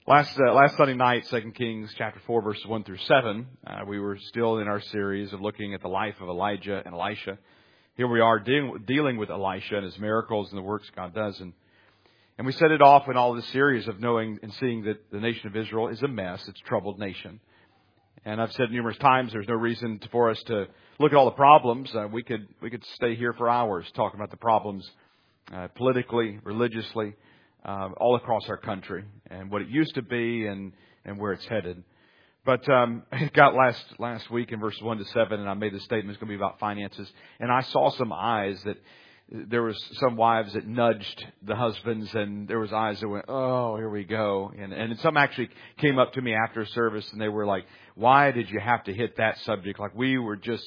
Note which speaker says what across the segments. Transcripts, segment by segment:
Speaker 1: Last Sunday night, 2 Kings chapter 4, verses 1 through 7, we were still in our series of looking at the life of Elijah and Elisha. Here we are dealing with Elisha and his miracles and the works God does. And we set it off in all this series of knowing and seeing that the nation of Israel is a mess. It's a troubled nation. And I've said numerous times there's no reason for us to look at all the problems. We could stay here for hours talking about the problems politically, religiously, all across our country and what it used to be and where it's headed. But it got last week in verses 1 to 7, and I made the statement it's going to be about finances. And I saw some eyes that there was some wives that nudged the husbands, and there was eyes that went, oh, here we go. And some actually came up to me after service, and they were like, why did you have to hit that subject? Like you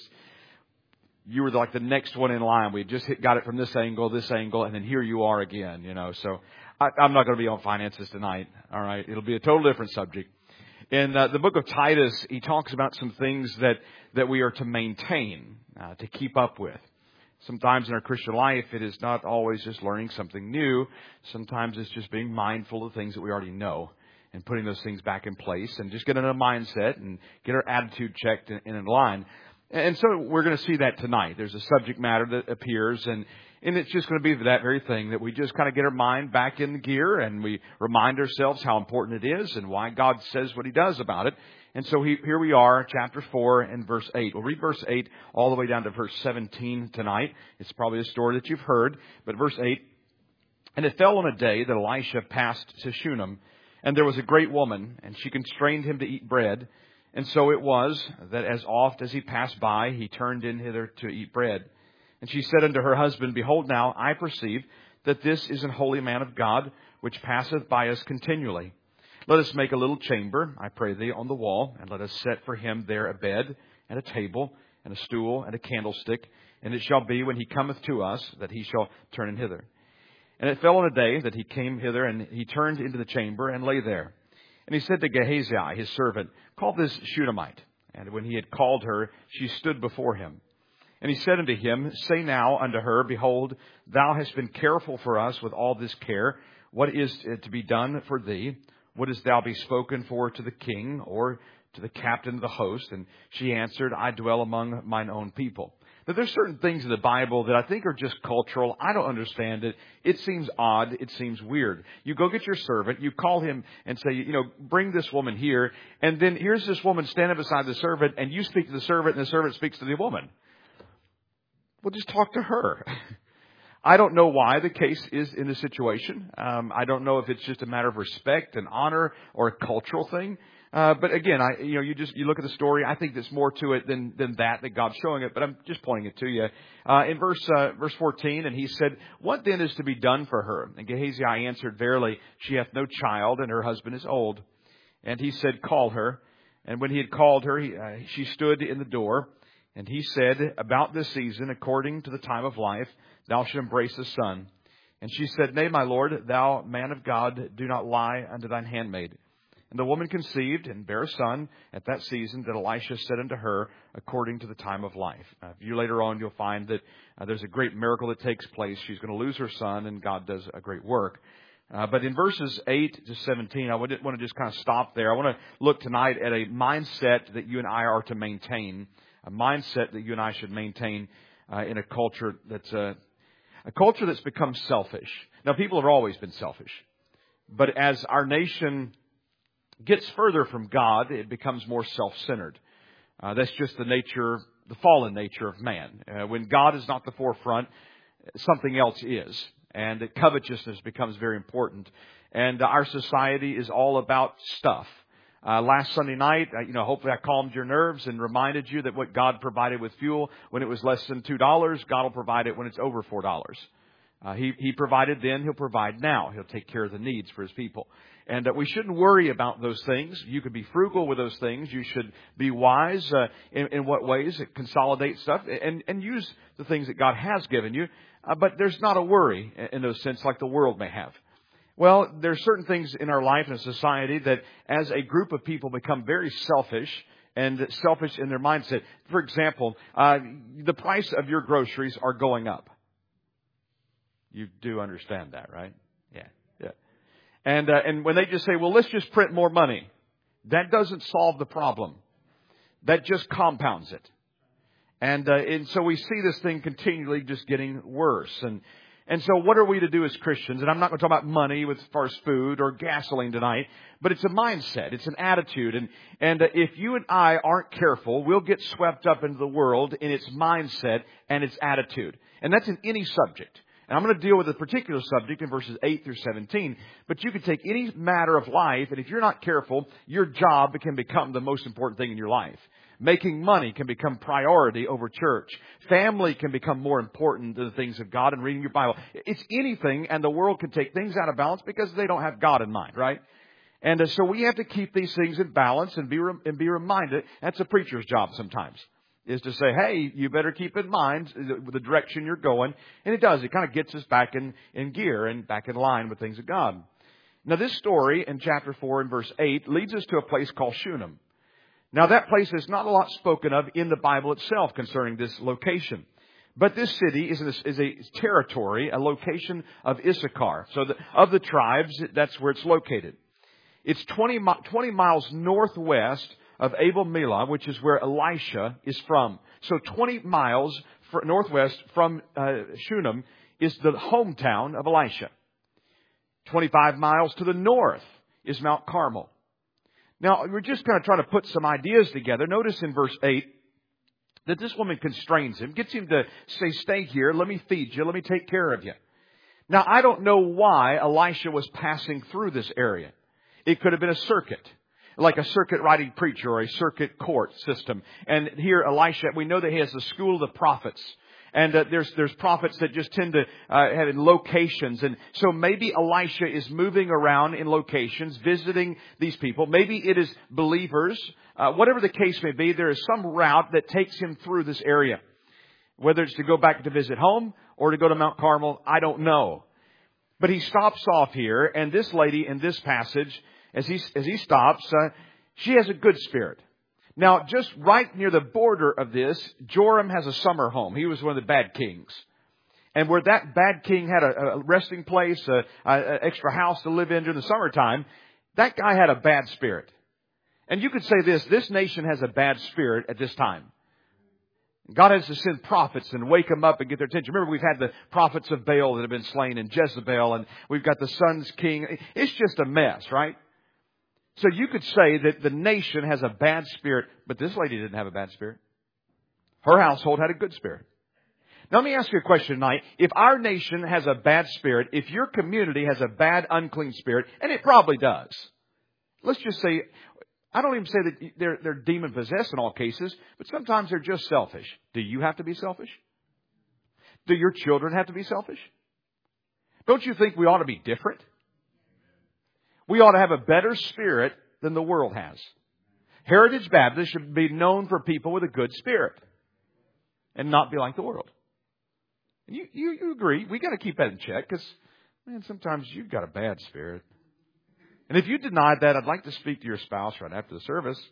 Speaker 1: were like the next one in line. We just got it from this angle, and then here you are again, So I'm not going to be on finances tonight. All right. It'll be a total different subject. In the book of Titus, he talks about some things that we are to maintain, to keep up with. Sometimes in our Christian life, it is not always just learning something new. Sometimes it's just being mindful of things that we already know and putting those things back in place and just getting a mindset and get our attitude checked and in line. And so we're going to see that tonight. There's a subject matter that appears, and it's just going to be that very thing, that we just kind of get our mind back in gear and we remind ourselves how important it is and why God says what He does about it. And so here we are, chapter 4 and verse 8. We'll read verse 8 all the way down to verse 17 tonight. It's probably a story that you've heard, but verse 8. And it fell on a day that Elisha passed to Shunem, and there was a great woman, and she constrained him to eat bread. And so it was that as oft as he passed by, he turned in hither to eat bread. And she said unto her husband, Behold now, I perceive that this is an holy man of God, which passeth by us continually. Let us make a little chamber, I pray thee, on the wall, and let us set for him there a bed, and a table, and a stool, and a candlestick. And it shall be, when he cometh to us, that he shall turn in hither. And it fell on a day that he came hither, and he turned into the chamber, and lay there. And he said to Gehazi, his servant, Call this Shunammite. And when he had called her, she stood before him. And he said unto him, Say now unto her, Behold, thou hast been careful for us with all this care. What is to be done for thee? Wouldest thou be spoken for to the king or to the captain of the host? And she answered, I dwell among mine own people. Now, there's certain things in the Bible that I think are just cultural. I don't understand it. It seems odd. It seems weird. You go get your servant. You call him and say, bring this woman here. And then here's this woman standing beside the servant, and you speak to the servant, and the servant speaks to the woman. Well, just talk to her. I don't know why the case is in this situation. I don't know if it's just a matter of respect and honor or a cultural thing. But again, you look at the story. I think there's more to it than that God's showing it. But I'm just pointing it to you. In verse 14, and he said, What then is to be done for her? And Gehazi answered, Verily, she hath no child, and her husband is old. And he said, Call her. And when he had called her, she stood in the door. And he said, About this season, according to the time of life, thou shalt embrace a son. And she said, Nay, my lord, thou man of God, do not lie unto thine handmaid. And the woman conceived and bare a son at that season that Elisha said unto her, according to the time of life. You later on, you'll find that there's a great miracle that takes place. She's going to lose her son, and God does a great work. But in verses 8 to 17, I want to just kind of stop there. I want to look tonight at a mindset that you and I are to maintain, a mindset that you and I should maintain in a culture that's become selfish. Now, people have always been selfish. But as our nation gets further from God, it becomes more self-centered. That's just the fallen nature of man. When God is not the forefront, something else is. And covetousness becomes very important. And our society is all about stuff. Last Sunday night, hopefully I calmed your nerves and reminded you that what God provided with fuel when it was less than $2, God will provide it when it's over $4. He provided then, He'll provide now. He'll take care of the needs for His people. And we shouldn't worry about those things. You can be frugal with those things. You should be wise in what ways, consolidate stuff, and use the things that God has given you. But there's not a worry in those sense like the world may have. Well, there are certain things in our life and society that as a group of people become very selfish and selfish in their mindset. For example, the price of your groceries are going up. You do understand that, right? Yeah. And when they just say, well, let's just print more money, that doesn't solve the problem. That just compounds it. And so we see this thing continually just getting worse. And so what are we to do as Christians? And I'm not going to talk about money as far as food or gasoline tonight, but it's a mindset. It's an attitude. And if you and I aren't careful, we'll get swept up into the world in its mindset and its attitude. And that's in any subject. And I'm going to deal with a particular subject in verses 8 through 17. But you can take any matter of life, and if you're not careful, your job can become the most important thing in your life. Making money can become priority over church. Family can become more important than the things of God and reading your Bible. It's anything, and the world can take things out of balance because they don't have God in mind, right? And so we have to keep these things in balance and be reminded. That's a preacher's job sometimes, is to say, hey, you better keep in mind the direction you're going. And it does. It kind of gets us back in gear and back in line with things of God. Now, this story in chapter 4 and verse 8 leads us to a place called Shunem. Now, that place is not a lot spoken of in the Bible itself concerning this location. But this city is a territory, a location of Issachar. So of the tribes, that's where it's located. It's 20 miles northwest of Abel Meholah, which is where Elisha is from. So 20 miles northwest from Shunem is the hometown of Elisha. 25 miles to the north is Mount Carmel. Now, we're just kind of trying to put some ideas together. Notice in verse 8 that this woman constrains him, gets him to say, stay here, let me feed you, let me take care of you. Now, I don't know why Elisha was passing through this area. It could have been a circuit, like a circuit riding preacher or a circuit court system. And here, Elisha, we know that he has the school of the prophets. And there's prophets that just tend to have in locations. And so maybe Elisha is moving around in locations, visiting these people. Maybe it is believers. Whatever the case may be, there is some route that takes him through this area. Whether it's to go back to visit home or to go to Mount Carmel, I don't know. But he stops off here. And this lady in this passage, as he stops, she has a good spirit. Now, just right near the border of this, Joram has a summer home. He was one of the bad kings. And where that bad king had a resting place, an extra house to live in during the summertime, that guy had a bad spirit. And you could say this nation has a bad spirit at this time. God has to send prophets and wake them up and get their attention. Remember, we've had the prophets of Baal that have been slain and Jezebel, and we've got the son's king. It's just a mess, right? So you could say that the nation has a bad spirit, but this lady didn't have a bad spirit. Her household had a good spirit. Now let me ask you a question tonight. If our nation has a bad spirit, if your community has a bad, unclean spirit, and it probably does. Let's just say, I don't even say that they're demon-possessed in all cases, but sometimes they're just selfish. Do you have to be selfish? Do your children have to be selfish? Don't you think we ought to be different? We ought to have a better spirit than the world has. Heritage Baptist should be known for people with a good spirit and not be like the world. You agree. We got to keep that in check because, man, sometimes you've got a bad spirit. And if you deny that, I'd like to speak to your spouse right after the service,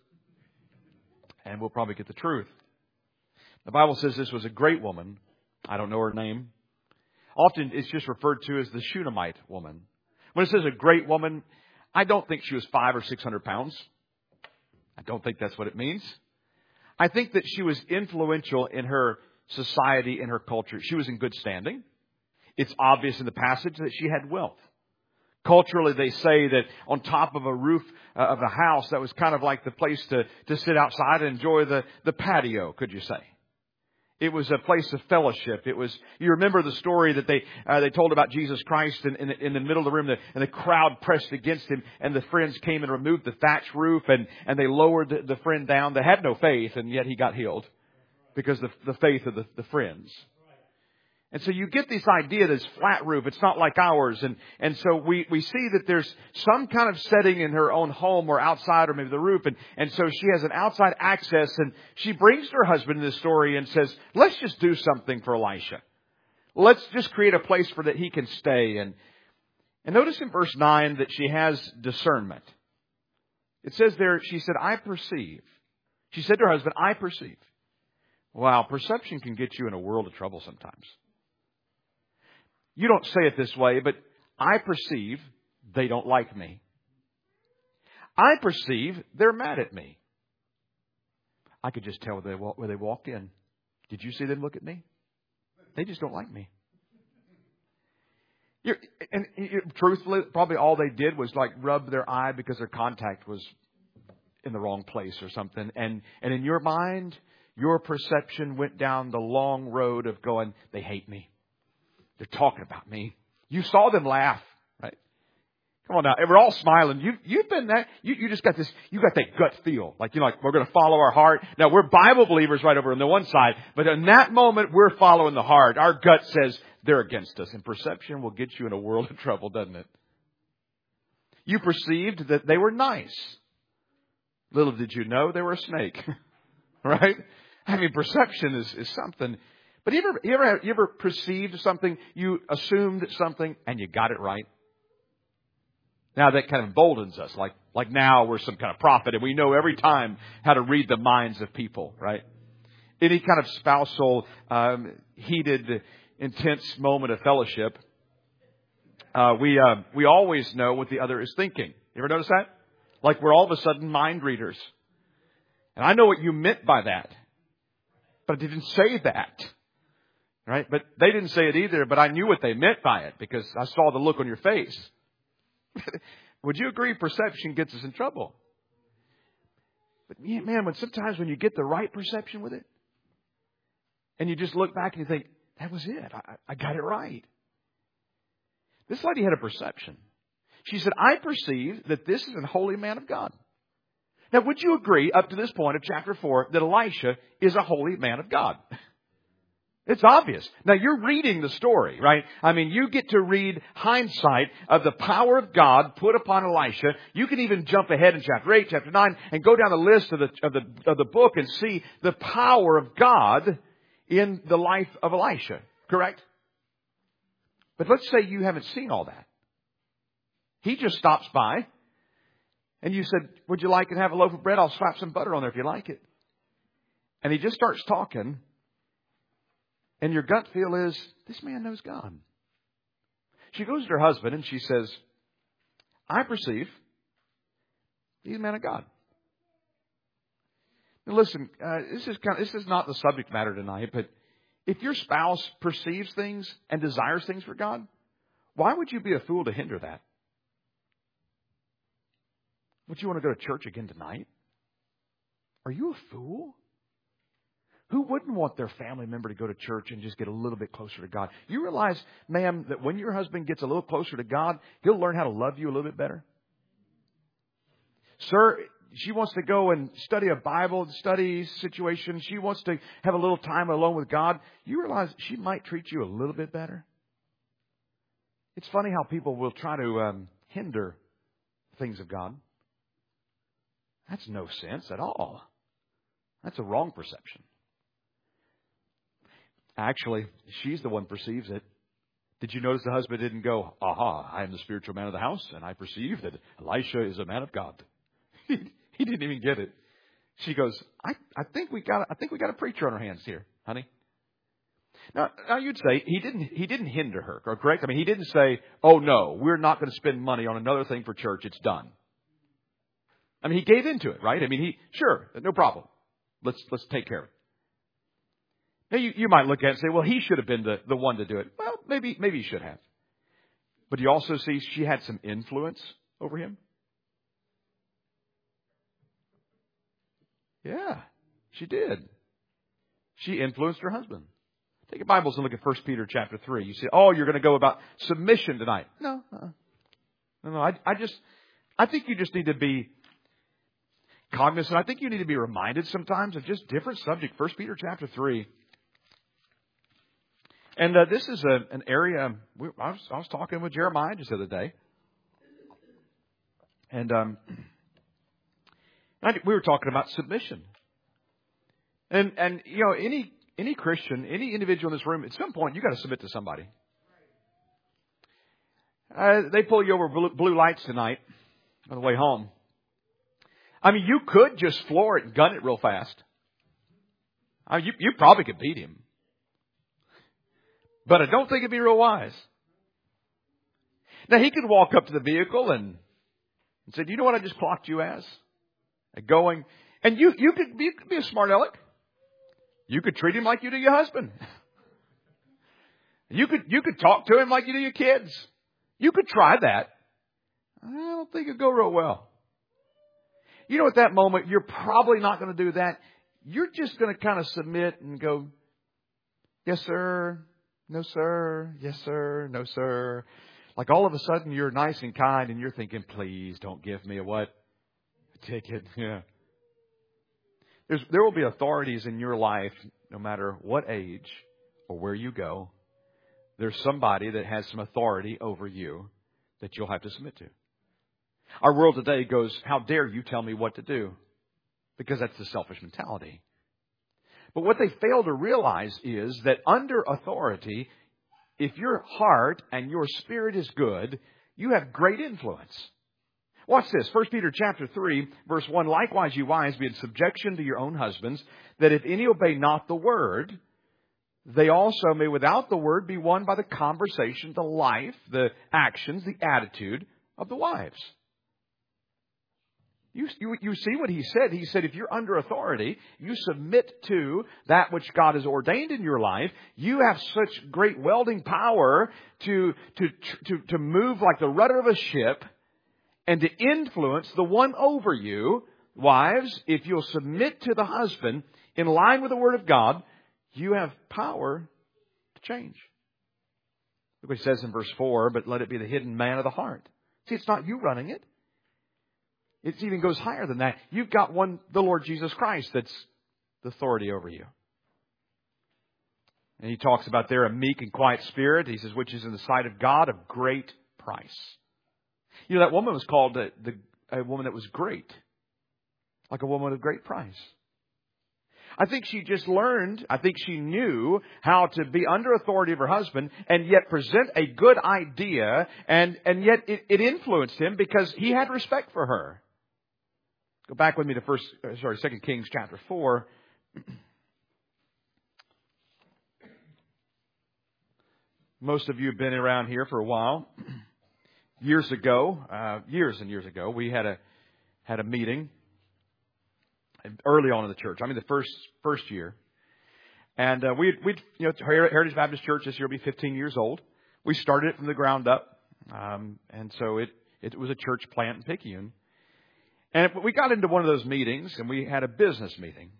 Speaker 1: and we'll probably get the truth. The Bible says this was a great woman. I don't know her name. Often it's just referred to as the Shunammite woman. When it says a great woman, I don't think she was 500 or 600 pounds. I don't think that's what it means. I think that she was influential in her society, in her culture. She was in good standing. It's obvious in the passage that she had wealth. Culturally, they say that on top of a roof of a house, that was kind of like the place to sit outside and enjoy the patio, could you say? It was a place of fellowship. It was, you remember the story that they told about Jesus Christ in the middle of the room, and the crowd pressed against him, and the friends came and removed the thatch roof, and they lowered the friend down. They had no faith, and yet he got healed because of the faith of the friends. And so you get this idea that it's flat roof. It's not like ours. And so we see that there's some kind of setting in her own home or outside or maybe the roof. And so she has an outside access, and she brings her husband in this story and says, let's just do something for Elisha. Let's just create a place for that he can stay. And notice in verse 9 that she has discernment. It says there, she said, I perceive. She said to her husband, I perceive. Wow, perception can get you in a world of trouble sometimes. You don't say it this way, but I perceive they don't like me. I perceive they're mad at me. I could just tell where they walked in. Did you see them look at me? They just don't like me. Truthfully, probably all they did was like rub their eye because their contact was in the wrong place or something. And in your mind, your perception went down the long road of going, they hate me. They're talking about me. You saw them laugh, right? Come on now. And we're all smiling. You've been that. You just got this, you got that gut feel. Like, we're going to follow our heart. Now, we're Bible believers right over on the one side. But in that moment, we're following the heart. Our gut says they're against us. And perception will get you in a world of trouble, doesn't it? You perceived that they were nice. Little did you know they were a snake. Right? I mean, perception is something. But you ever perceived something, you assumed something, and you got it right? Now that kind of emboldens us. Like now we're some kind of prophet and we know every time how to read the minds of people, right? Any kind of spousal, heated, intense moment of fellowship, we always know what the other is thinking. You ever notice that? Like we're all of a sudden mind readers. And I know what you meant by that. But I didn't say that. Right? But they didn't say it either, but I knew what they meant by it because I saw the look on your face. Would you agree perception gets us in trouble? But man, sometimes when you get the right perception with it, and you just look back and you think, that was it. I got it right. This lady had a perception. She said, I perceive that this is a holy man of God. Now, would you agree up to this point of chapter 4 that Elisha is a holy man of God? It's obvious. Now, you're reading the story, right? I mean, you get to read hindsight of the power of God put upon Elisha. You can even jump ahead in chapter 8, chapter 9, and go down the list of the book and see the power of God in the life of Elisha. Correct? But let's say you haven't seen all that. He just stops by, and you said, would you like to have a loaf of bread? I'll slap some butter on there if you like it. And he just starts talking. And your gut feel is, this man knows God. She goes to her husband and she says, I perceive he's a man of God. Now listen, this is not the subject matter tonight, but if your spouse perceives things and desires things for God, why would you be a fool to hinder that? Would you want to go to church again tonight? Are you a fool? Who wouldn't want their family member to go to church and just get a little bit closer to God? You realize, ma'am, that when your husband gets a little closer to God, he'll learn how to love you a little bit better? Sir, she wants to go and study a Bible study situation. She wants to have a little time alone with God. You realize she might treat you a little bit better? It's funny how people will try to hinder things of God. That's no sense at all. That's a wrong perception. Actually, she's the one who perceives it. Did you notice the husband didn't go, aha, I am the spiritual man of the house, and I perceive that Elisha is a man of God. He didn't even get it. She goes, I think we got a preacher on our hands here, honey. Now you'd say he didn't hinder her, correct? I mean, he didn't say, oh no, we're not going to spend money on another thing for church. It's done. I mean, he gave into it, right? I mean, sure, no problem. Let's take care of it. Now, you might look at it and say, well, he should have been the one to do it. Well, maybe he should have. But you also see she had some influence over him. Yeah, she did. She influenced her husband. Take your Bibles and look at 1 Peter chapter 3. You say, oh, you're going to go about submission tonight. No. No. I think you just need to be cognizant. I think you need to be reminded sometimes of just different subject. 1 Peter chapter 3. And this is an area, I was talking with Jeremiah just the other day. And we were talking about submission. And you know, any Christian, any individual in this room, at some point, you got to submit to somebody. They pull you over blue lights tonight on the way home. I mean, you could just floor it and gun it real fast. I mean, you probably could beat him. But I don't think it'd be real wise. Now, he could walk up to the vehicle and say, "Do you know what I just clocked you as?" Going, and you could be a smart aleck. You could treat him like you do your husband. You could talk to him like you do your kids. You could try that. I don't think it'd go real well. You know, at that moment, you're probably not going to do that. You're just going to kind of submit and go, "Yes, sir. No, sir. Yes, sir. No, sir." Like all of a sudden you're nice and kind and you're thinking, "Please don't give me a what? A ticket." Yeah. There will be authorities in your life, no matter what age or where you go. There's somebody that has some authority over you that you'll have to submit to. Our world today goes, "How dare you tell me what to do?" Because that's the selfish mentality. But what they fail to realize is that under authority, if your heart and your spirit is good, you have great influence. Watch this. 1 Peter chapter 3, verse 1. "Likewise, you wives, be in subjection to your own husbands, that if any obey not the word, they also may without the word be won by the conversation, the life, the actions, the attitude of the wives." You see what he said. He said, if you're under authority, you submit to that which God has ordained in your life. You have such great welding power to move like the rudder of a ship and to influence the one over you. Wives, if you'll submit to the husband in line with the Word of God, you have power to change. Look what he says in verse 4, "But let it be the hidden man of the heart." See, it's not you running it. It even goes higher than that. You've got the Lord Jesus Christ, that's the authority over you. And he talks about there a meek and quiet spirit. He says, "which is in the sight of God of great price." You know, that woman was called a woman that was great. Like a woman of great price. I think she just learned, I think she knew how to be under authority of her husband and yet present a good idea, and yet it influenced him because he had respect for her. Go back with me to 2 Kings chapter 4. Most of you have been around here for a while. Years and years ago, we had a meeting early on in the church. I mean, the first year, and we'd Heritage Baptist Church this year will be 15 years old. We started it from the ground up, and so it was a church plant in Picayune. And we got into one of those meetings, and we had a business meeting.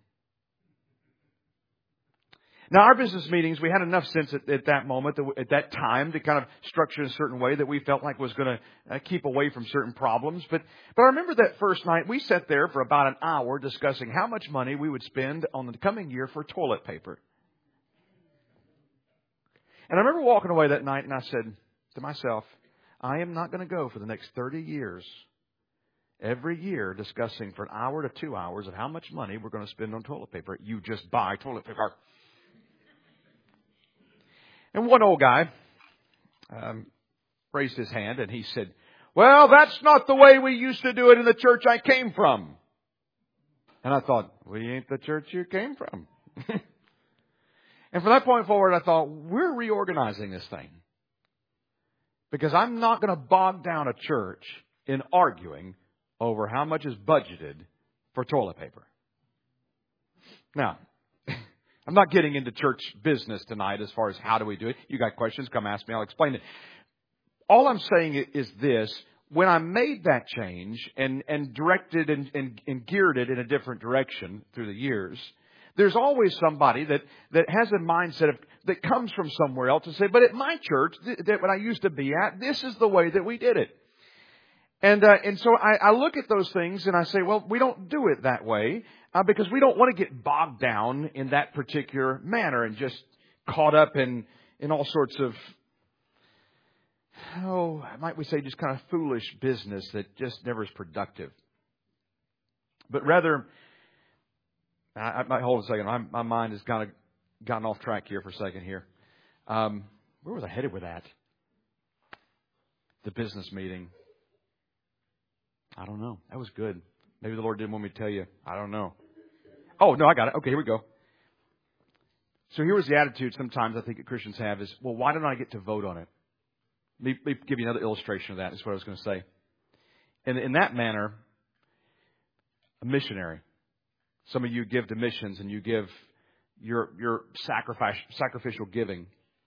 Speaker 1: Now, our business meetings, we had enough sense at that moment, at that time, to kind of structure in a certain way that we felt like was going to keep away from certain problems. But I remember that first night, we sat there for about an hour discussing how much money we would spend on the coming year for toilet paper. And I remember walking away that night, and I said to myself, I am not going to go for the next 30 years, every year discussing for an hour to 2 hours of how much money we're going to spend on toilet paper. You just buy toilet paper. And one old guy raised his hand and he said, "Well, that's not the way we used to do it in the church I came from." And I thought, we ain't the church you came from. And from that point forward, I thought, we're reorganizing this thing. Because I'm not going to bog down a church in arguing over how much is budgeted for toilet paper. Now, I'm not getting into church business tonight as far as how do we do it. You got questions, come ask me, I'll explain it. All I'm saying is this. When I made that change and directed and geared it in a different direction through the years, there's always somebody that has a mindset that comes from somewhere else and say, but at my church, that when I used to be at, this is the way that we did it. And so I look at those things and I say, well, we don't do it that way because we don't want to get bogged down in that particular manner and just caught up in all sorts of, might we say, just kind of foolish business that just never is productive. But rather, I might hold a second. My mind has kind of gotten off track here for a second here. Where was I headed with that? The business meeting. I don't know. That was good. Maybe the Lord didn't want me to tell you. I don't know. Oh, no, I got it. Okay, here we go. So here was the attitude sometimes I think that Christians have is, well, why don't I get to vote on it? Let me give you another illustration of that. Is what I was going to say. In that manner, a missionary. Some of you give to missions and you give your sacrificial giving.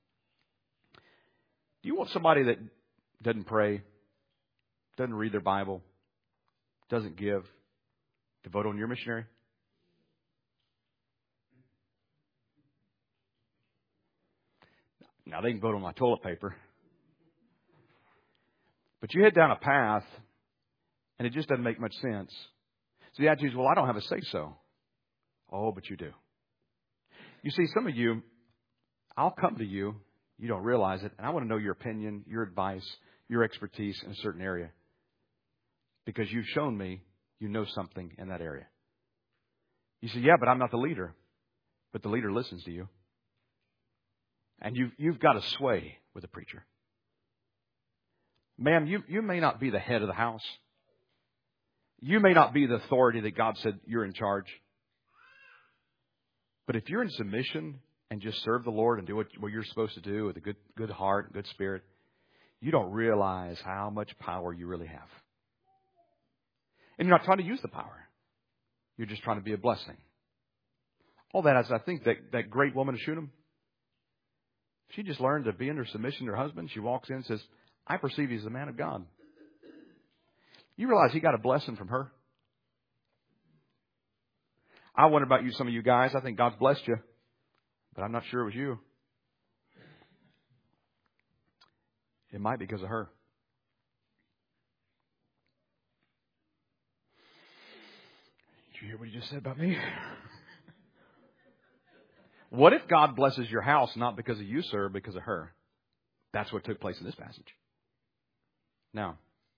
Speaker 1: Do you want somebody that doesn't pray, doesn't read their Bible, doesn't give, to vote on your missionary? Now, they can vote on my toilet paper. But you head down a path, and it just doesn't make much sense. So the attitude is, well, I don't have a say-so. Oh, but you do. You see, some of you, I'll come to you, you don't realize it, and I want to know your opinion, your advice, your expertise in a certain area. Because you've shown me you know something in that area. You say, yeah, but I'm not the leader. But the leader listens to you. And you've got a sway with the preacher. Ma'am, you may not be the head of the house. You may not be the authority that God said you're in charge. But if you're in submission and just serve the Lord and do what you're supposed to do with a good heart, good spirit, you don't realize how much power you really have. And you're not trying to use the power. You're just trying to be a blessing. All that as I think that great woman of Shunem, she just learned to be under submission to her husband. She walks in and says, I perceive he's the man of God. You realize he got a blessing from her? I wonder about you, some of you guys. I think God's blessed you, but I'm not sure it was you. It might be because of her. Did you hear what he just said about me? What if God blesses your house not because of you, sir, because of her? That's what took place in this passage. Now,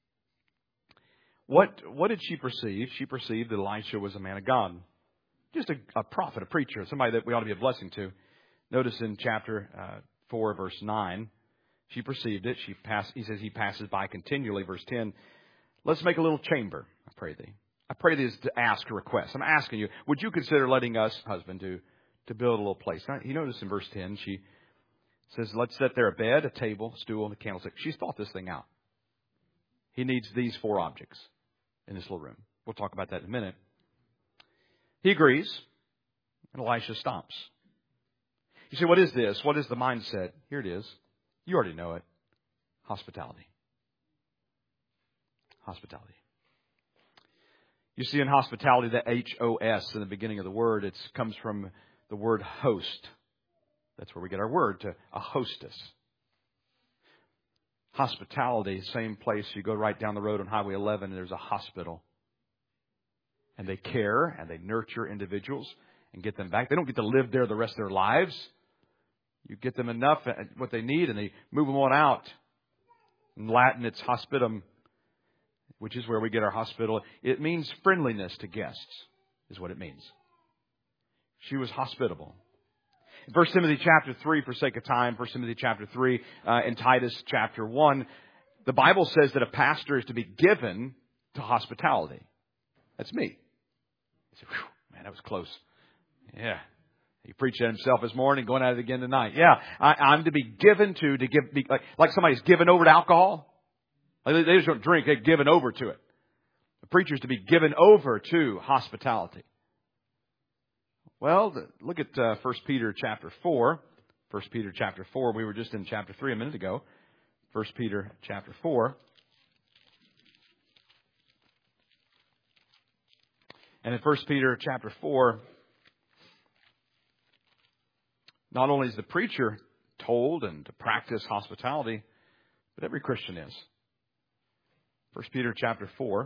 Speaker 1: what did she perceive? She perceived that Elisha was a man of God. Just a prophet, a preacher, somebody that we ought to be a blessing to. Notice in chapter 4, verse 9, she perceived it. He says he passes by continually. Verse 10, let's make a little chamber, I pray thee. I pray thee is to ask a request. I'm asking you, would you consider letting us, husband, to build a little place? Now, you notice in verse 10, she says, let's set there a bed, a table, a stool, and a candlestick. She's thought this thing out. He needs these 4 objects in this little room. We'll talk about that in a minute. He agrees, and Elisha stops. You say, what is this? What is the mindset? Here it is. You already know it. Hospitality. Hospitality. You see in hospitality the H-O-S in the beginning of the word. It comes from the word host. That's where we get our word, to a hostess. Hospitality, same place. You go right down the road on Highway 11 and there's a hospital. And they care and they nurture individuals and get them back. They don't get to live there the rest of their lives. You get them enough, what they need, and they move them on out. In Latin, it's hospitum, which is where we get our hospital. It means friendliness to guests, is what it means. She was hospitable. In 1 Timothy chapter 3, for sake of time, 1 Timothy chapter 3, and Titus chapter 1, the Bible says that a pastor is to be given to hospitality. That's me. You say, man, that was close. Yeah. He preached that himself this morning, going at it again tonight. Yeah, I'm to be given to give, like somebody's given over to alcohol. Like they just don't drink, they're given over to it. The preacher's to be given over to hospitality. Well, look at 1 Peter chapter 4. 1 Peter chapter 4. We were just in chapter 3 a minute ago. 1 Peter chapter 4. And in 1 Peter chapter 4, not only is the preacher told and to practice hospitality, but every Christian is. 1 Peter chapter 4.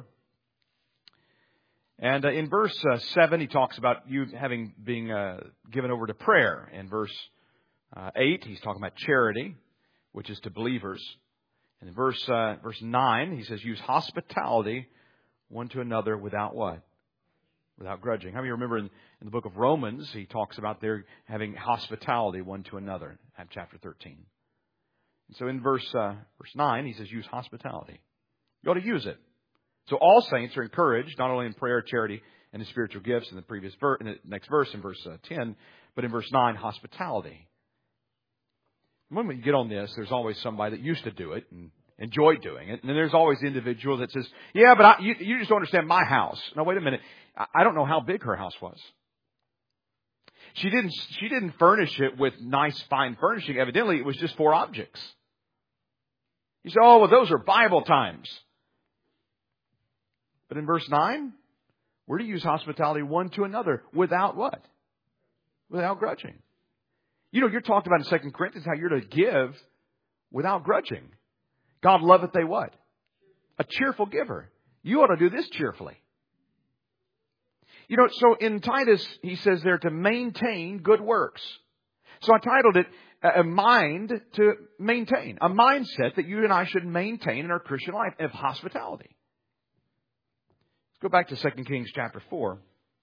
Speaker 1: And in verse 7, he talks about you being given over to prayer. In verse 8, he's talking about charity, which is to believers. And in verse 9, he says, use hospitality one to another without what? Without grudging. How many remember in the book of Romans, he talks about their having hospitality one to another, at chapter 13. And so in verse 9, he says, use hospitality. You ought to use it. So all saints are encouraged, not only in prayer, charity, and the spiritual gifts in the next verse, in verse 10, but in verse 9, hospitality. When we get on this, there's always somebody that used to do it and enjoyed doing it. And then there's always the individual that says, yeah, but you just don't understand my house. No, wait a minute. I don't know how big her house was. She didn't furnish it with nice, fine furnishing. Evidently, it was just 4 objects. You say, oh, well, those are Bible times. But in verse 9, we're to use hospitality one to another without what? Without grudging. You know, you're talked about in 2 Corinthians how you're to give without grudging. God loveth a what? A cheerful giver. You ought to do this cheerfully. You know, so in Titus, he says there to maintain good works. So I titled it, A Mind to Maintain. A mindset that you and I should maintain in our Christian life of hospitality. Let's go back to 2 Kings chapter 4.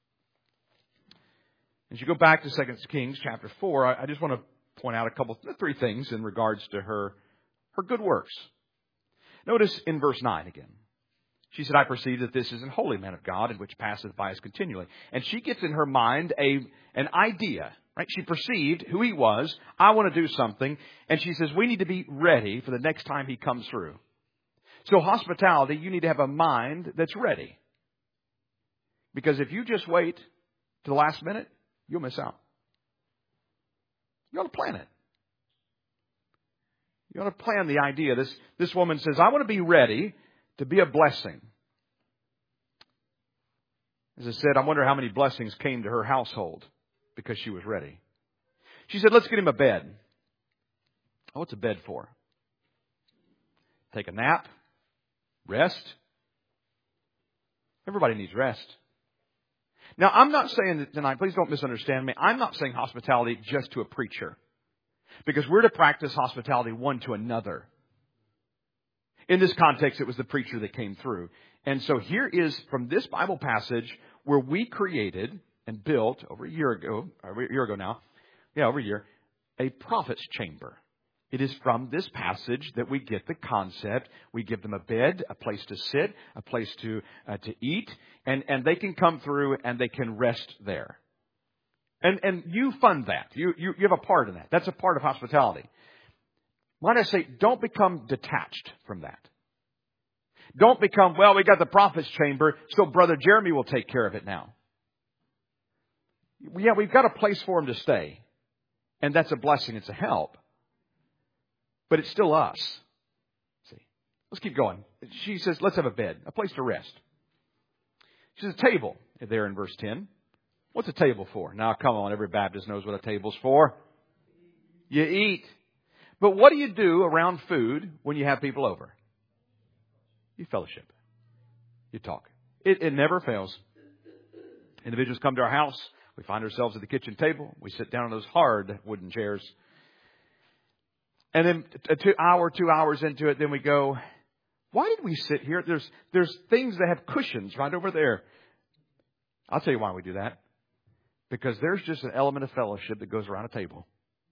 Speaker 1: As you go back to 2 Kings chapter 4, I just want to point out 3 things in regards to her good works. Notice in verse 9 again. She said, I perceive that this is an holy man of God, and which passeth by us continually. And she gets in her mind an idea, right? She perceived who he was. I want to do something. And she says, we need to be ready for the next time he comes through. So hospitality, you need to have a mind that's ready. Because if you just wait to the last minute, you'll miss out. You ought to plan it. You ought to plan the idea. This woman says, I want to be ready to be a blessing. As I said, I wonder how many blessings came to her household because she was ready. She said, let's get him a bed. Oh, what's a bed for? Take a nap? Rest? Everybody needs rest. Now, I'm not saying that tonight, please don't misunderstand me. I'm not saying hospitality just to a preacher. Because we're to practice hospitality one to another. In this context, it was the preacher that came through. And so here is, from this Bible passage, where we created and built over a year ago now, over a year, a prophet's chamber. It is from this passage that we get the concept. We give them a bed, a place to sit, a place to eat, and they can come through and they can rest there. And you fund that. You have a part in that. That's a part of hospitality. Might I say, don't become detached from that. Don't become, well, we got the prophet's chamber, so Brother Jeremy will take care of it now. Yeah, we've got a place for him to stay. And that's a blessing. It's a help. But it's still us. See, let's keep going. She says, let's have a bed, a place to rest. She says, a table there in verse 10. What's a table for? Now, come on, every Baptist knows what a table's for. You eat. But what do you do around food when you have people over? You fellowship. You talk. It never fails. Individuals come to our house. We find ourselves at the kitchen table. We sit down on those hard wooden chairs. And then 2 hours into it, then we go, why did we sit here? There's things that have cushions right over there. I'll tell you why we do that. Because there's just an element of fellowship that goes around a table.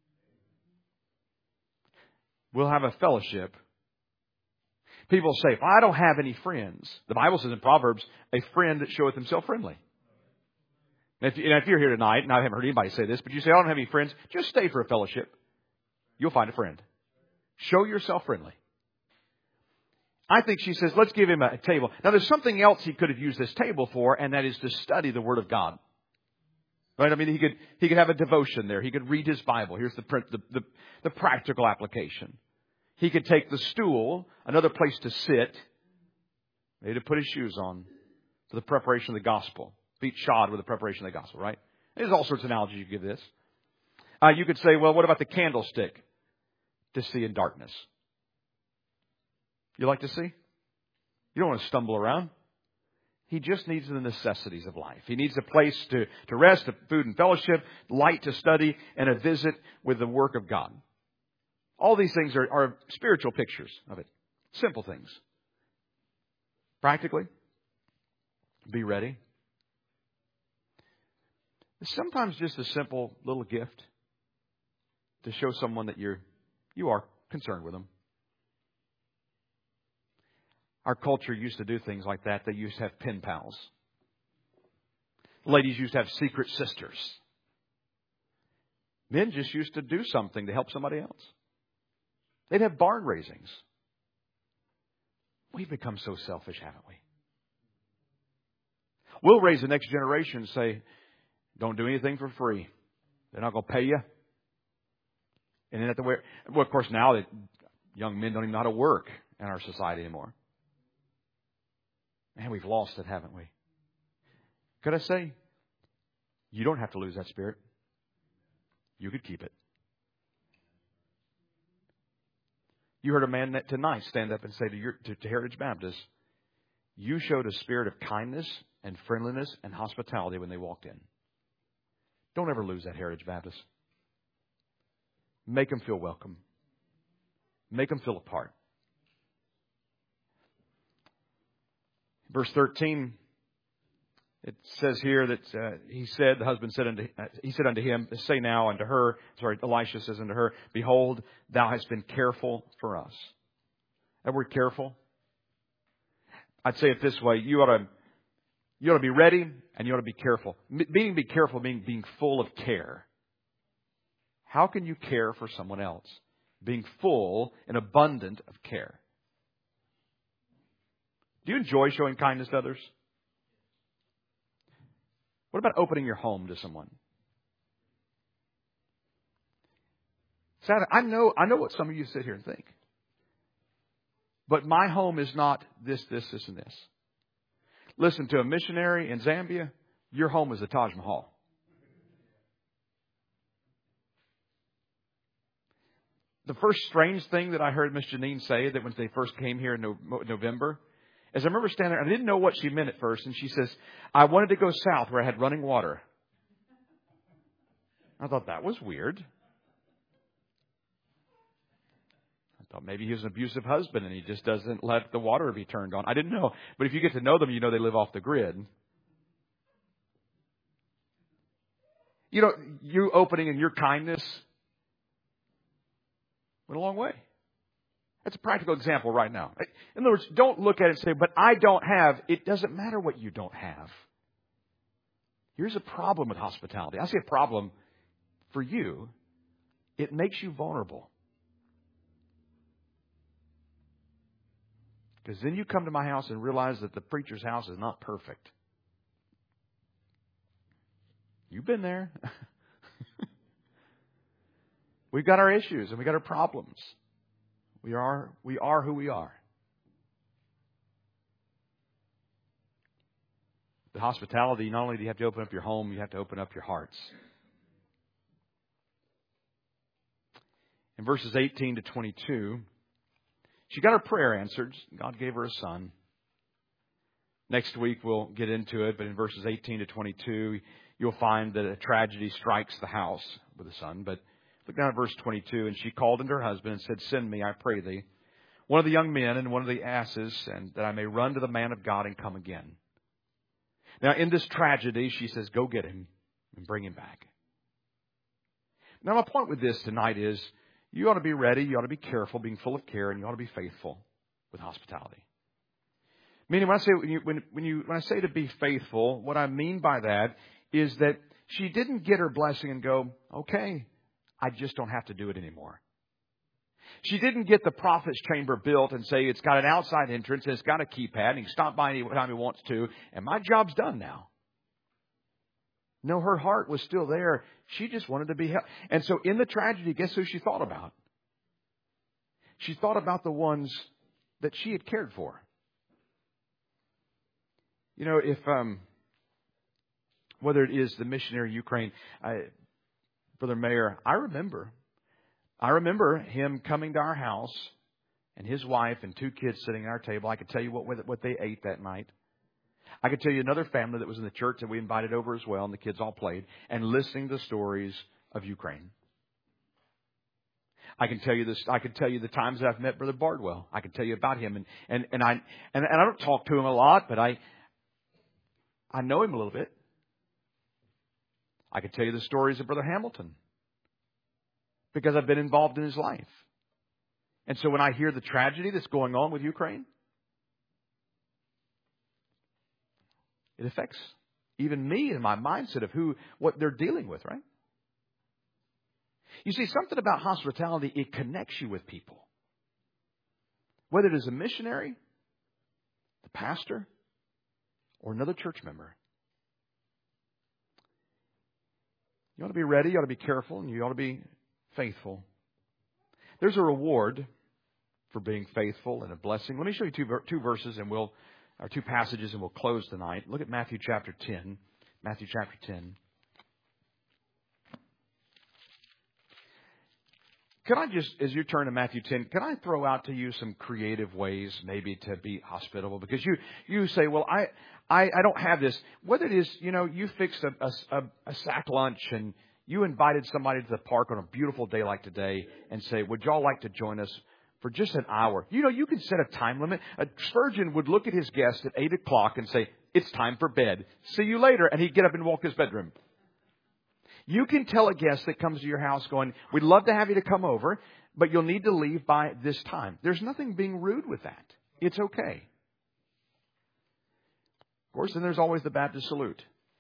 Speaker 1: We'll have a fellowship. People say, if I don't have any friends, the Bible says in Proverbs, a friend that showeth himself friendly. And if you're here tonight, and I haven't heard anybody say this, but you say, I don't have any friends, just stay for a fellowship. You'll find a friend. Show yourself friendly. I think she says, let's give him a table. Now, there's something else he could have used this table for, and that is to study the Word of God. Right? I mean, he could have a devotion there. He could read his Bible. Here's the practical application. He could take the stool, another place to sit, maybe to put his shoes on for the preparation of the gospel. Feet shod with the preparation of the gospel, right? There's all sorts of analogies you give this. You could say, well, what about the candlestick? To see in darkness. You like to see? You don't want to stumble around. He just needs the necessities of life. He needs a place to rest, a food and fellowship, light to study, and a visit with the work of God. All these things are spiritual pictures of it. Simple things. Practically, be ready. Sometimes just a simple little gift to show someone that you are concerned with them. Our culture used to do things like that. They used to have pen pals. Ladies used to have secret sisters. Men just used to do something to help somebody else. They'd have barn raisings. We've become so selfish, haven't we? We'll raise the next generation and say, don't do anything for free. They're not going to pay you. And then at the way, well, of course, now that young men don't even know how to work in our society anymore. Man, we've lost it, haven't we? Could I say, you don't have to lose that spirit. You could keep it. You heard a man tonight stand up and say to Heritage Baptist, you showed a spirit of kindness and friendliness and hospitality when they walked in. Don't ever lose that, Heritage Baptist. Make them feel welcome. Make them feel a part. Verse 13, it says here that the husband said unto him, say now unto her, Elisha says unto her, behold, thou hast been careful for us. That word careful, I'd say it this way, you ought to be ready and you ought to be careful. Be careful, being full of care. How can you care for someone else? Being full and abundant of care. Do you enjoy showing kindness to others? What about opening your home to someone? I know what some of you sit here and think. But my home is not this, and this. Listen, to a missionary in Zambia, your home is the Taj Mahal. The first strange thing that I heard Miss Janine say that when they first came here in November, is I remember standing there, and I didn't know what she meant at first, and she says, I wanted to go south where I had running water. I thought that was weird. I thought maybe he was an abusive husband and he just doesn't let the water be turned on. I didn't know. But if you get to know them, you know they live off the grid. You know, you opening and your kindness went a long way. That's a practical example right now. In other words, don't look at it and say, but I don't have. It doesn't matter what you don't have. Here's a problem with hospitality. I see a problem for you. It makes you vulnerable. Because then you come to my house and realize that the preacher's house is not perfect. You've been there. We've got our issues and we've got our problems. We are who we are. The hospitality, not only do you have to open up your home, you have to open up your hearts. In verses 18 to 22, she got her prayer answered. God gave her a son. Next week we'll get into it, but in verses 18 to 22, you'll find that a tragedy strikes the house with a son. But look down at verse 22. And she called unto her husband and said, send me, I pray thee, one of the young men and one of the asses, and that I may run to the man of God and come again. Now, in this tragedy, she says, go get him and bring him back. Now, my point with this tonight is you ought to be ready, you ought to be careful, being full of care, and you ought to be faithful with hospitality. Meaning, when I say to be faithful, what I mean by that is that she didn't get her blessing and go, okay, I just don't have to do it anymore. She didn't get the prophet's chamber built and say it's got an outside entrance and it's got a keypad and he can stop by anytime he wants to and my job's done now. No, her heart was still there. She just wanted to be helped. And so in the tragedy, guess who she thought about? She thought about the ones that she had cared for. You know, if whether it is the missionary in Ukraine, Brother Mayer, I remember him coming to our house and his wife and 2 kids sitting at our table. I could tell you what they ate that night. I could tell you another family that was in the church that we invited over as well, and the kids all played, and listening to the stories of Ukraine. I can tell you this. I can tell you the times that I've met Brother Bardwell. I can tell you about him, and I don't talk to him a lot, but I know him a little bit. I can tell you the stories of Brother Hamilton because I've been involved in his life. And so when I hear the tragedy that's going on with Ukraine, it affects even me and my mindset of what they're dealing with, right? You see, something about hospitality, it connects you with people. Whether it is a missionary, the pastor, or another church member. You ought to be ready, you ought to be careful, and you ought to be faithful. There's a reward for being faithful and a blessing. Let me show you two verses and two passages, and we'll close tonight. Look at Matthew chapter 10. Matthew chapter 10. Can I just, as you turn to Matthew 10, can I throw out to you some creative ways maybe to be hospitable? Because you say, well, I don't have this. Whether it is, you fixed a sack lunch and you invited somebody to the park on a beautiful day like today and say, would y'all like to join us for just an hour? You can set a time limit. A Spurgeon would look at his guest at 8 o'clock and say, it's time for bed. See you later. And he'd get up and walk his bedroom. You can tell a guest that comes to your house going, we'd love to have you to come over, but you'll need to leave by this time. There's nothing being rude with that. It's okay. Of course, then there's always the Baptist salute.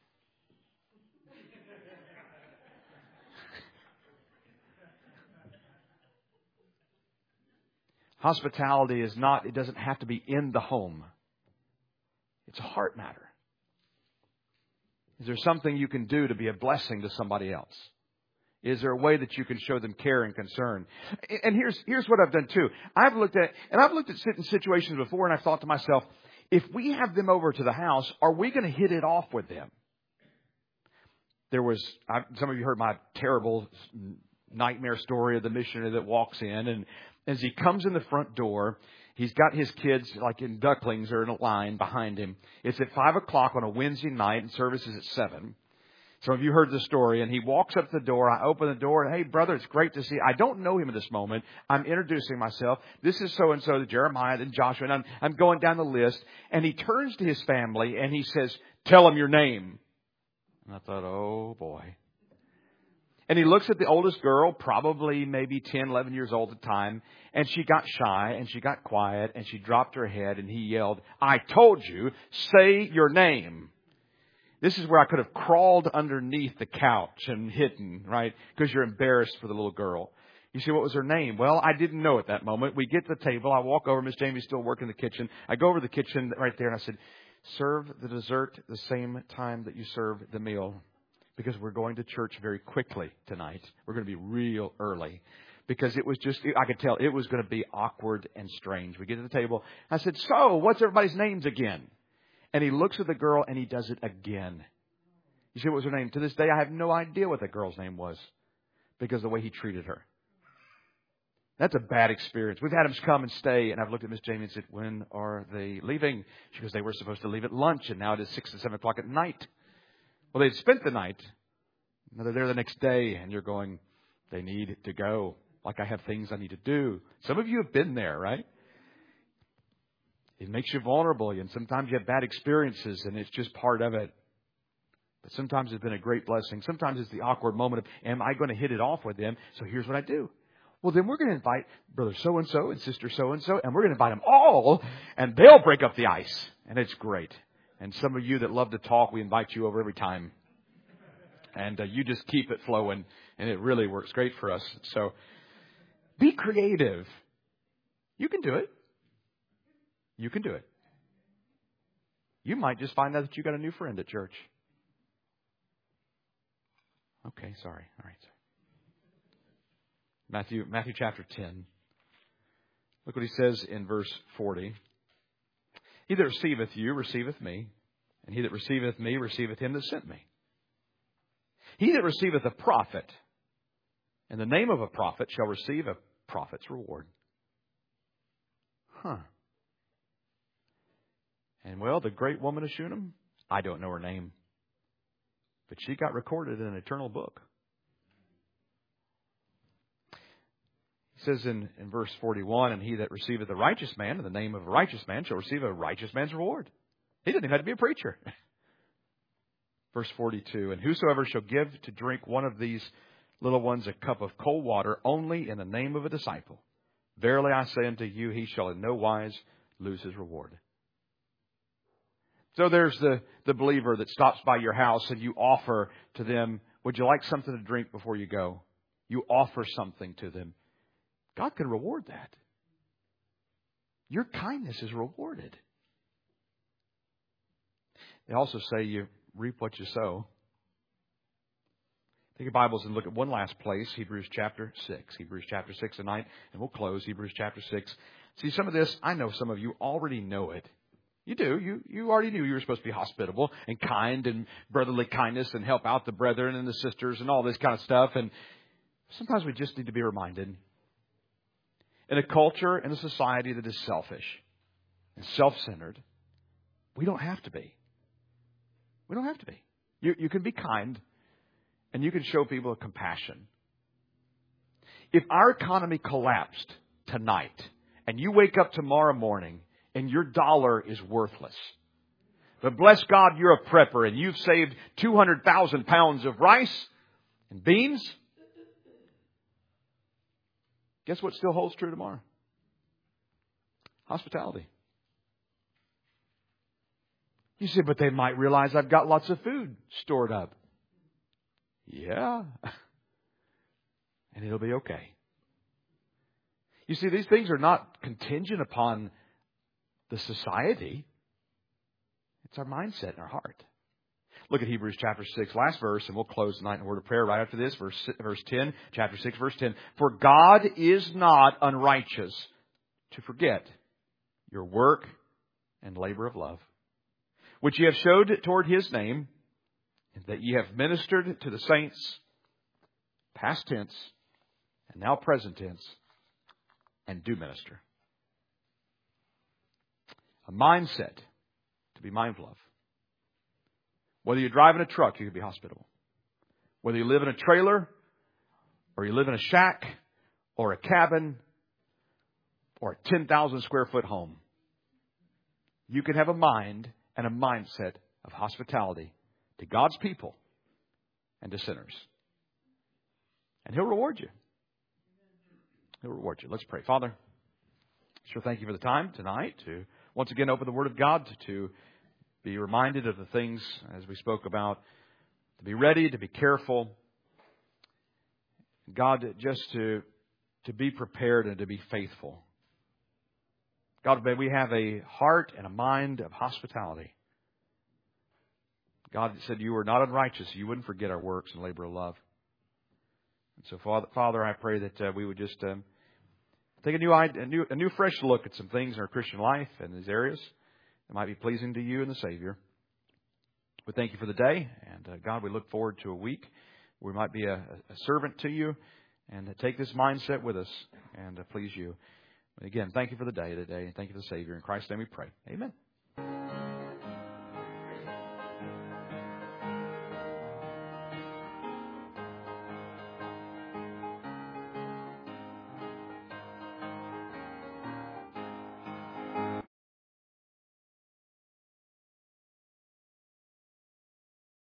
Speaker 1: Hospitality is not, it doesn't have to be in the home. It's a heart matter. Is there something you can do to be a blessing to somebody else? Is there a way that you can show them care and concern? And here's what I've done too. I've looked at certain situations before and I've thought to myself, if we have them over to the house, are we going to hit it off with them? Some of you heard my terrible nightmare story of the missionary that walks in, and as he comes in the front door, he's got his kids like in ducklings or in a line behind him. It's at 5 o'clock on a Wednesday night and service is at 7. Some of you heard the story, and he walks up to the door. I open the door, and hey, brother, it's great to see you. I don't know him at this moment. I'm introducing myself. This is so-and-so, Jeremiah and Joshua, and I'm going down the list. And he turns to his family, and he says, tell them your name. And I thought, oh, boy. And he looks at the oldest girl, probably maybe 10, 11 years old at the time, and she got shy, and she got quiet, and she dropped her head, and he yelled, I told you, say your name. This is where I could have crawled underneath the couch and hidden, right? Because you're embarrassed for the little girl. You see, what was her name? Well, I didn't know at that moment. We get to the table. I walk over. Miss Jamie's still working in the kitchen. I go over to the kitchen right there, and I said, serve the dessert the same time that you serve the meal. Because we're going to church very quickly tonight. We're going to be real early. Because it was just, I could tell it was going to be awkward and strange. We get to the table. I said, so, what's everybody's names again? And he looks at the girl and he does it again. You see, what was her name? To this day, I have no idea what that girl's name was. Because of the way he treated her. That's a bad experience. We've had him come and stay. And I've looked at Miss Jamie and said, when are they leaving? She goes, they were supposed to leave at lunch. And now it is 6 and 7 o'clock at night. Well, they'd spent the night. Now they're there the next day, and you're going, they need to go. Like I have things I need to do. Some of you have been there, right? It makes you vulnerable, and sometimes you have bad experiences, and it's just part of it. But sometimes it's been a great blessing. Sometimes it's the awkward moment of, am I going to hit it off with them? So here's what I do. Well, then we're going to invite brother so-and-so and sister so-and-so, and we're going to invite them all, and they'll break up the ice. And it's great. And some of you that love to talk, we invite you over every time. And you just keep it flowing. And it really works great for us. So be creative. You can do it. You can do it. You might just find out that you got a new friend at church. Okay, sorry. All right. Matthew chapter 10. Look what he says in verse 40. He that receiveth you receiveth me, and he that receiveth me receiveth him that sent me. He that receiveth a prophet, in the name of a prophet, shall receive a prophet's reward. And well, the great woman of Shunem, I don't know her name, but she got recorded in an eternal book. He says in verse 41, and he that receiveth a righteous man in the name of a righteous man shall receive a righteous man's reward. He doesn't even have to be a preacher. Verse 42, and whosoever shall give to drink one of these little ones a cup of cold water only in the name of a disciple, verily I say unto you, he shall in no wise lose his reward. So there's the believer that stops by your house and you offer to them, would you like something to drink before you go? You offer something to them. God can reward that. your kindness is rewarded. They also say you reap what you sow. Take your Bibles and look at one last place, Hebrews chapter 6. Hebrews chapter 6 tonight, and we'll close Hebrews chapter 6. See, some of this, I know some of you already know it. You do. You already knew you were supposed to be hospitable and kind and brotherly kindness and help out the brethren and the sisters and all this kind of stuff. And sometimes we just need to be reminded. In a culture and a society that is selfish and self-centered, we don't have to be. We don't have to be. You can be kind and you can show people compassion. If our economy collapsed tonight and you wake up tomorrow morning and your dollar is worthless, but bless God, you're a prepper and you've saved 200,000 pounds of rice and beans, guess what still holds true tomorrow? Hospitality. You say, but they might realize I've got lots of food stored up. Yeah. And it'll be okay. You see, these things are not contingent upon the society. It's our mindset and our heart. Look at Hebrews chapter 6, last verse, and we'll close tonight in a word of prayer right after this. Verse 10, chapter 6, verse 10. For God is not unrighteous to forget your work and labor of love, which ye have showed toward His name, and that ye have ministered to the saints, past tense, and now present tense, and do minister. A mindset to be mindful of. Whether you're driving a truck, you can be hospitable. Whether you live in a trailer, or you live in a shack, or a cabin, or a 10,000 square foot home, you can have a mind and a mindset of hospitality to God's people and to sinners. And He'll reward you. He'll reward you. Let's pray. Father, sure thank you for the time tonight to once again open the Word of God, to be reminded of the things as we spoke about, to be ready, to be careful. God, just to be prepared and to be faithful. God, may we have a heart and a mind of hospitality. God said you were not unrighteous. You wouldn't forget our works and labor of love. And so, Father, I pray that we would just take a new fresh look at some things in our Christian life and these areas that might be pleasing to you and the Savior. We thank you for the day. And God, we look forward to a week where we might be a servant to you and take this mindset with us and please you. Again, thank you for the day today. And thank you for the Savior. In Christ's name we pray. Amen.